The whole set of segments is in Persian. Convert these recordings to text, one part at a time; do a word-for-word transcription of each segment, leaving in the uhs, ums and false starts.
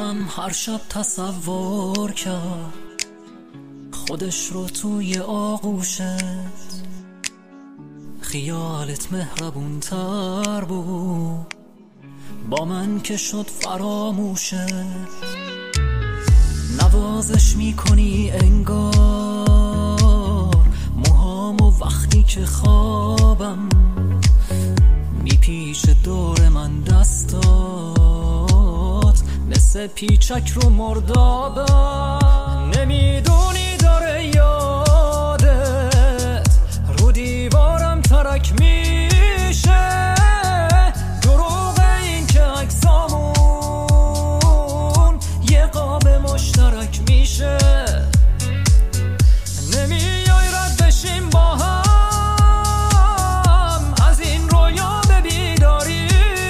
دلم هر شب تصور کرد خودش رو توی آغوشت، خیالت مهربون تر بود با من که شد فراموشت. نوازش میکنی انگار موهامو وقتی که خوابم میپیش دور من دستات مثل پیچک رو مردابم. نمیدونی داره یادت رو دیوارم ترک میشه، دروغ این که عکسامون یه قاب مشترک میشه. نمیای رد بشیم با هم از این رویا به بیداری،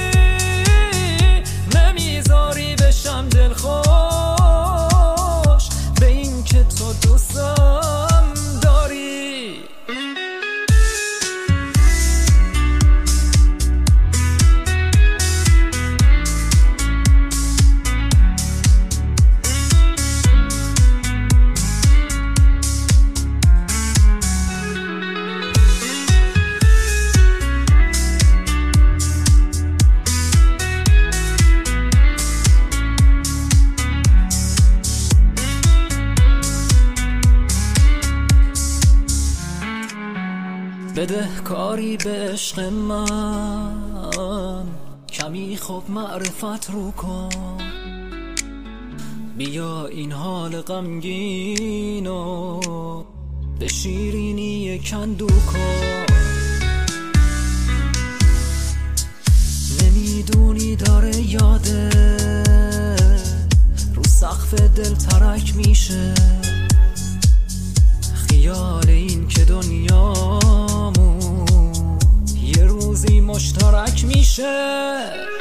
نمیذاری بشم دلخوش به این که تو دوستم داری. بده کاری به عشق من کمی خوب معرفت رو کن، بیا این حال غمگینو به شیرینی کندو کن. نمیدونی داره یاده رو سقف دل ترک میشه، خیال این که دنیامون یه روزی مشترک میشه.